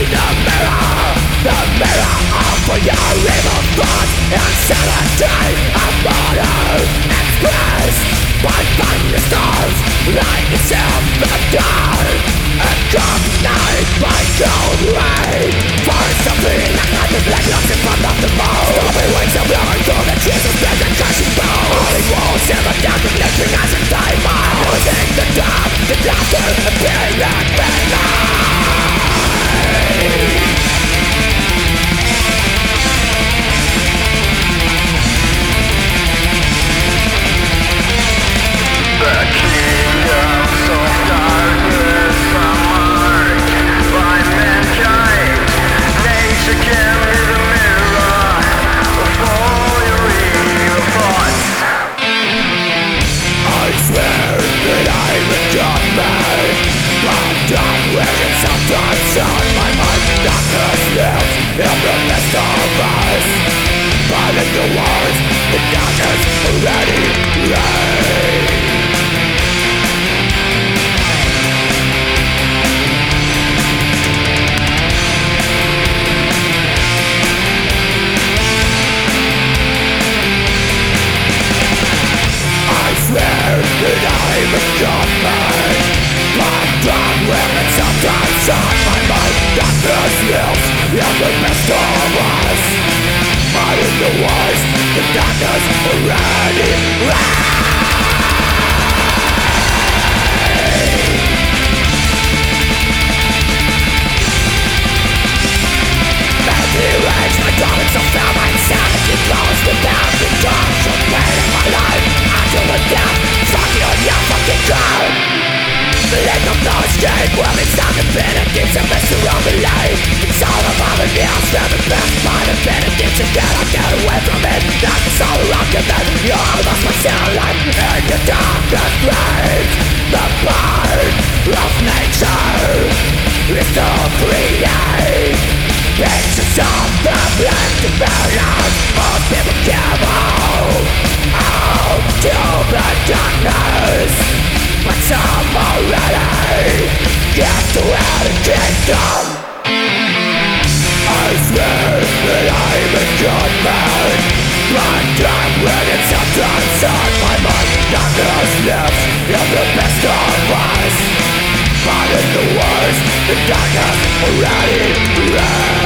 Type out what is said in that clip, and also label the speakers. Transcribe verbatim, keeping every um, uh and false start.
Speaker 1: the mirror, the mirror of your evil thoughts. Insanity of murder expressed by thunderstorms, light itself the dark, accompanied by cold rain. For something like nothing black locks in front of the moon. Stormy winds are blowing through the trees and spread and crashing bones. Falling walls simmer down to glittering eyes and diamonds. Losing the dark, the laughter, appearing at midnight. Sometimes on my mind, darkness lives in the midst of us. But in the wars, the darkness already reigns. I swear that I'm a godman, but I'm living sometimes on my mind. Darkness lives in the midst of us. But in the wars, the darkness already reigns. Madly rage, my garments of fear, my insanity flows without the dark of pain in my life. Until the death, fuck you and your fucking God. The lake of no escape, well it's not the benedicts and mess around the light. It's all about the nails, they're the best part of benedicts. And get out, get away from it, darkness all around you. Then you almost my cell life in the darkest grave. The part of nature is to create pictures of the black to balance. Most people give out, out to the darkness, but some already get to where the kingdom. I swear that I'm a good man, but I'm winning sometimes on my mind. Darkness lives in the best of us, but in the worst, the darkness already reigns.